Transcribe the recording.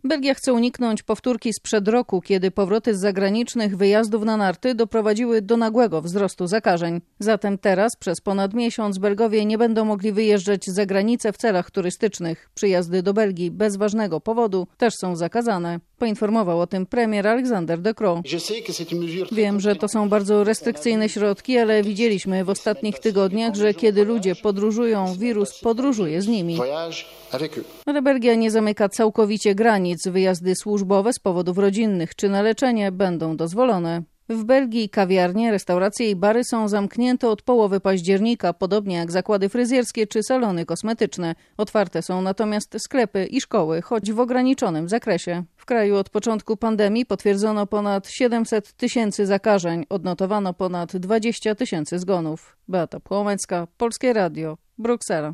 Belgia chce uniknąć powtórki sprzed roku, kiedy powroty z zagranicznych wyjazdów na narty doprowadziły do nagłego wzrostu zakażeń. Zatem teraz przez ponad miesiąc Belgowie nie będą mogli wyjeżdżać za granicę w celach turystycznych. Przyjazdy do Belgii bez ważnego powodu też są zakazane. Poinformował o tym premier Alexander De Croo. Wiem, że to są bardzo restrykcyjne środki, ale widzieliśmy w ostatnich tygodniach, że kiedy ludzie podróżują, wirus podróżuje z nimi. Ale Belgia nie zamyka całkowicie granic. Wyjazdy służbowe z powodów rodzinnych czy na leczenie będą dozwolone. W Belgii kawiarnie, restauracje i bary są zamknięte od połowy października, podobnie jak zakłady fryzjerskie czy salony kosmetyczne. Otwarte są natomiast sklepy i szkoły, choć w ograniczonym zakresie. W kraju od początku pandemii potwierdzono ponad 700 000 zakażeń, odnotowano ponad 20 000 zgonów. Beata Płomecka, Polskie Radio, Bruksela.